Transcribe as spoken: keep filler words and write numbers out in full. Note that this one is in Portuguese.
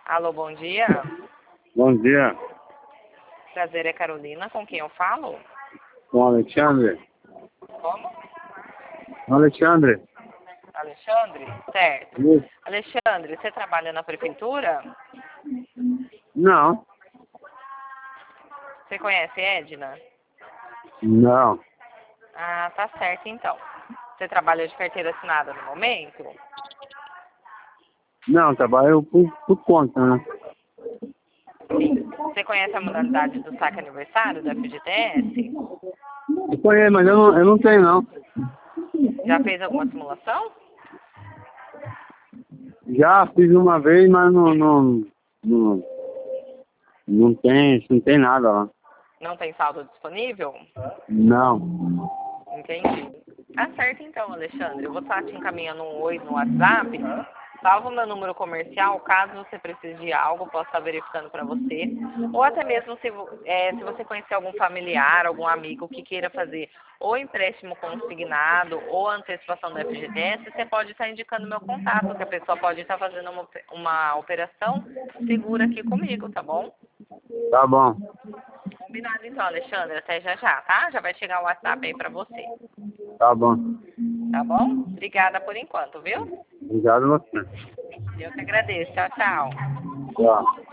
Alô, bom dia. Bom dia, Prazer, é Carolina. Com quem eu falo? com o Alexandre. Como? Alexandre, Alexandre? Certo. Isso. Alexandre, você trabalha na prefeitura? Não, Você conhece Edna? não, Ah, tá certo então. Você trabalha de carteira assinada no momento? não, trabalho por, por conta, né? Sim. Você conhece a modalidade do saque aniversário do F G T S? Eu conheço, mas eu não, eu não tenho, não. Já fez alguma simulação? Já fiz uma vez, mas não, não, não, não tem, não tem nada lá. Não tem saldo disponível? Não. Entendi. Tá certo então, Alexandre. Eu vou estar te encaminhando um oi no WhatsApp. Salva o meu número comercial, caso você precise de algo, posso estar verificando para você. Ou até mesmo se, vo- é, se você conhecer algum familiar, algum amigo que queira fazer ou empréstimo consignado ou antecipação do F G T S, você pode estar indicando meu contato, que a pessoa pode estar fazendo uma, op- uma operação segura aqui comigo, tá bom? Tá bom, Combinado então, Alexandre. Até já já, tá? Já vai chegar o WhatsApp aí para você. tá bom. Tá bom? Obrigada por enquanto, viu? Obrigado a você. Eu que agradeço. Tchau, tchau. Tchau.